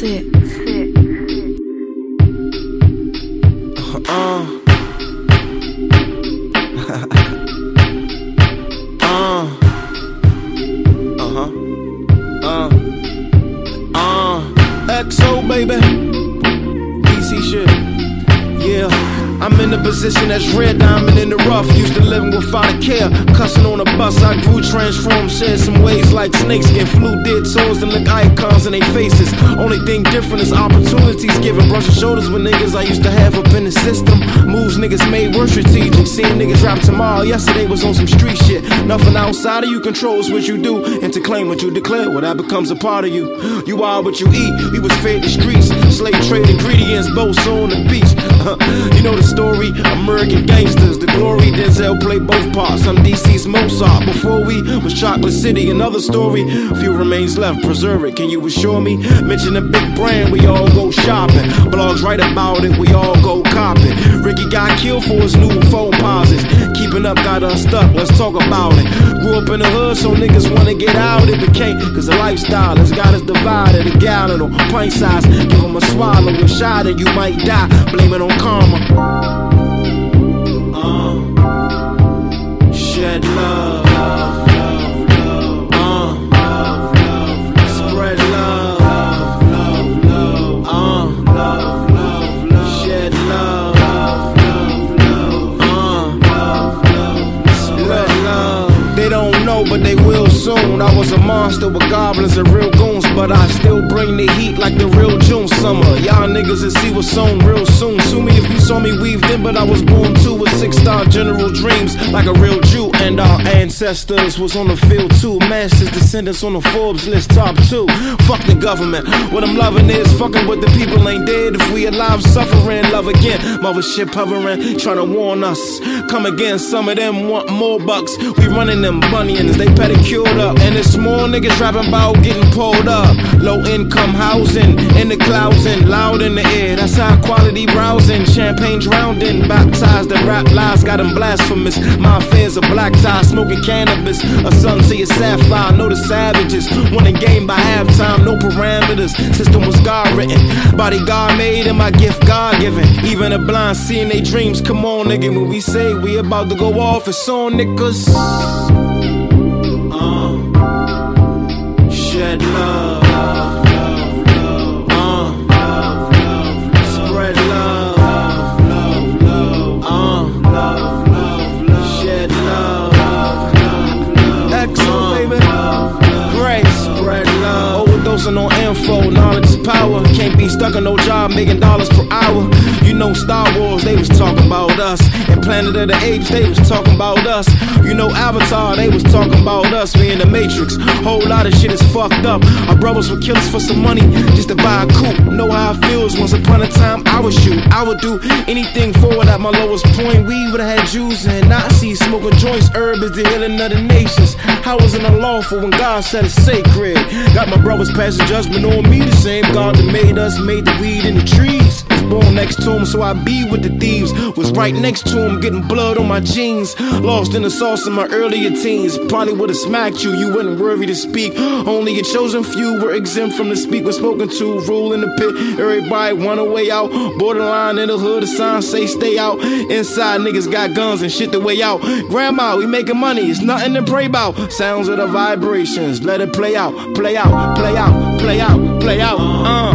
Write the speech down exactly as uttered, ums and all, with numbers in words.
Sick. Uh. uh. Uh-huh. Uh. Uh. X O, baby. D C shit. Yeah. I'm in a position that's red diamond in the rough. Used to living without a care, cussing on a bus. I grew, transformed, shed some ways like snakeskin. Flew, did tours and look icons in their faces. Only thing different is opportunities given. Brush your shoulders with niggas I used to have up in the system. Moves niggas made were strategic. Seeing niggas rap tomorrow, yesterday was on some street shit. Nothing outside of you controls what you do. And to claim what you declare, well that becomes a part of you. You are what you eat, we was fed the streets. Slave trade ingredients, both on the beach. You know the story, American gangsters, the glory. Denzel played both parts. I'm D C's Mozart. Before we was Chocolate City. Another story, few remains left. Preserve it. Can you assure me? Mention a big brand, we all go shopping. Blogs write about it, we all go copping. Ricky got killed for his new phone pauses. Keeping up got unstuck. Let's talk about it. Grew up in the hood, so niggas wanna get out. It became cause the lifestyle has got us divided. A gallon or pint size. Give them a swallow, a shot, and you might die. Blame it on karma. Uh, shed love, love, love, love. Uh, love, love, love. Spread love, love, love, love. Uh, love, love, love. Shed love, love, love, love. Uh, love, love, spread love. They don't know, but they will soon. I was a monster with goblins and real goons, but I still bring the heat like the real June summer. Y'all niggas will see what's on real soon. Sue me if you saw me weaved in, but I was born too with six-star general dreams like a real Jew. And our ancestors was on the field too. Masters descendants on the Forbes list top two. Fuck the government. What I'm loving is fucking with the people ain't dead. If we alive, suffering, love again. Mothership hovering, trying to warn us. Come again, some of them want more bucks. We running them bunions, they pedicured up. And it's small niggas rapping about getting pulled up. Low income housing, in the clouds and loud in the air. That's high quality browsing. Champagne drowned in, baptized and rap lies got them blasphemous. My affairs are black tie, smoking cannabis. A son to your sapphire, know the savages. Winning game by halftime, no parameters. System was God written, body God made and my gift God given. Even the blind seeing their dreams. Come on nigga, when we say we about to go off, it's on niggas. Uh, shed love, love, love, love. Uh, love, love, spread love, love, love, love. Uh, love, love, love. Shed love, love, love, love. X O, baby. Love, love, grace, spread love. Overdosing on info, knowledge is power. Can't be stuck in no job making dollars per hour. You know Star Wars, they was talking about us. And Planet of the Apes, they was talking about us. You know Avatar, they was talking about us. We in the Matrix, whole lot of shit is fucked up. Our brothers would kill us for some money just to buy a coupe. Know how it feels, once upon a time I would shoot. I would do anything forward at my lowest point. We would've had Jews and Nazis smoking joints. Herb is the healing of the nations. How was it unlawful when God said it's sacred? Got my brothers passing judgment on me. The same God that made us made the weed in the trees. Was born next to him, so I be with the thieves. Was right next to him, getting blood on my jeans. Lost in the sauce in my earlier teens. Probably would've smacked you, you weren't worthy to speak. Only a chosen few were exempt from the speak when spoken to. Rule in the pit, everybody want a way out. Borderline in the hood, the signs say stay out. Inside niggas got guns and shit the way out. Grandma, we making money, it's nothing to pray about. Sounds of the vibrations, let it play out, play out, play out, play out, play out. Uh.